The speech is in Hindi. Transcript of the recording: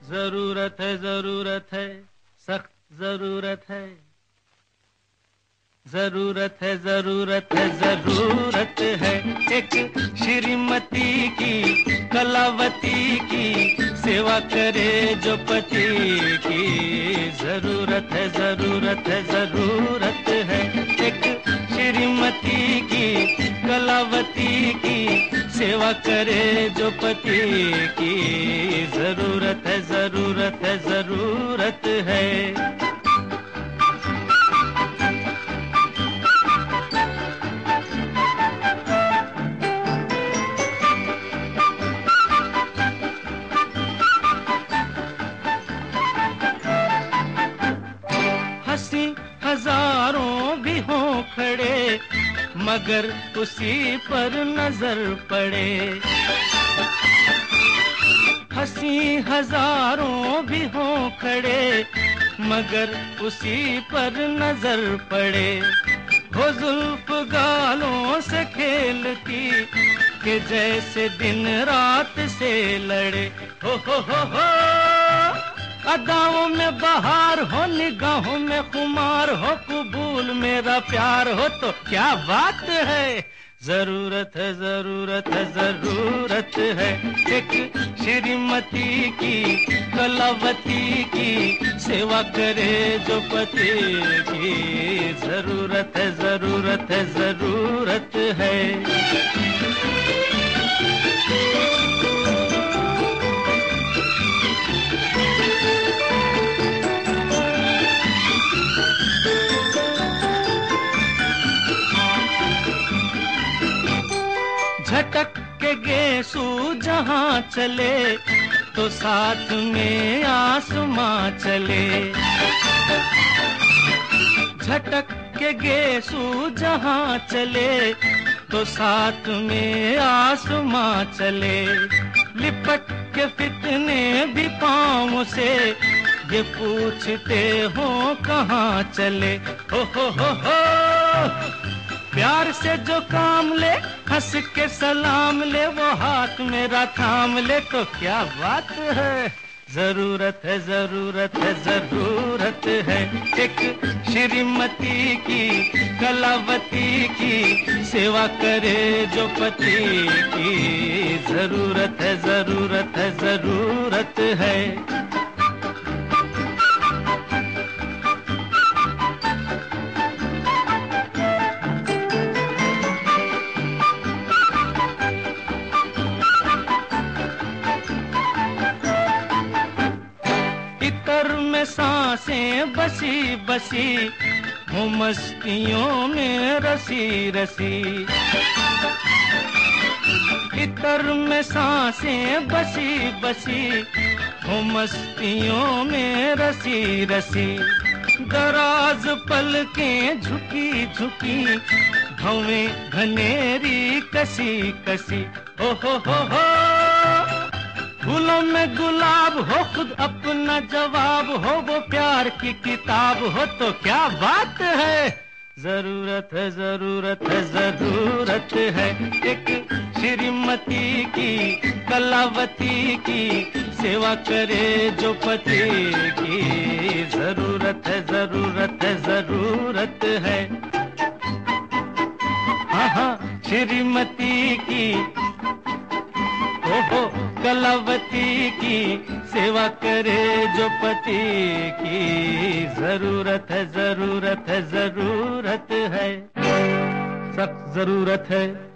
जरूरत है, सख्त जरूरत है, जरूरत है, जरूरत है, जरूरत है एक श्रीमती की, कलावती की, सेवा करे जो पति की। जरूरत है, जरूरत है, जरूरत है एक श्रीमती की, कलावती की, सेवा करे जो पति की। जरूरत है, जरूरत है, जरूरत है। हंसी हजारों भी हों खड़े, मगर उसी पर नजर पड़े। हंसी हजारों भी हों खड़े, मगर उसी पर नजर पड़े। वो जुल्फ गालों से खेलती कि जैसे दिन रात से लड़े। हो अदाओं में बहार हो, निगाहों में खुमार हो, कबूल मेरा प्यार हो तो क्या बात है। जरूरत है, जरूरत है, जरूरत है एक श्रीमती की, कलावती की, सेवा करे जो पति की। जरूरत है, जरूरत है, जरूरत है। झटक के गेसू जहां चले तो साथ में आसमां चले। झटक के गेसू जहां चले तो साथ में आसमां चले। लिपट के फितने भी पाँव से ये पूछते हो कहाँ चले। हो प्यार से जो काम ले, हंस के सलाम ले, वो हाथ मेरा थाम ले तो क्या बात है। जरूरत है, जरूरत है, जरूरत है एक श्रीमती की, कलावती की, सेवा करे जो पति की। जरूरत है, जरूरत है, जरूरत है। इतर में सांसें बसी बसी, हूँ मस्तियों में रसी रसी। इतर में सांसें बसी बसी, हूँ मस्तियों में रसी रसी। दराज पलकें झुकी झुकी, भवें घनेरी कसी कसी। हो फूलों में गुलाब हो, खुद अपना जवाब हो, वो प्यार की किताब हो तो क्या बात है। जरूरत है, जरूरत है, जरूरत है एक श्रीमती की, कलावती की, सेवा करे जो पति की। जरूरत है, जरूरत है, जरूरत है। हाँ श्रीमती की, हो कलावती की, सेवा करे जो पति की। जरूरत है, जरूरत है, जरूरत है, सख्त जरूरत है।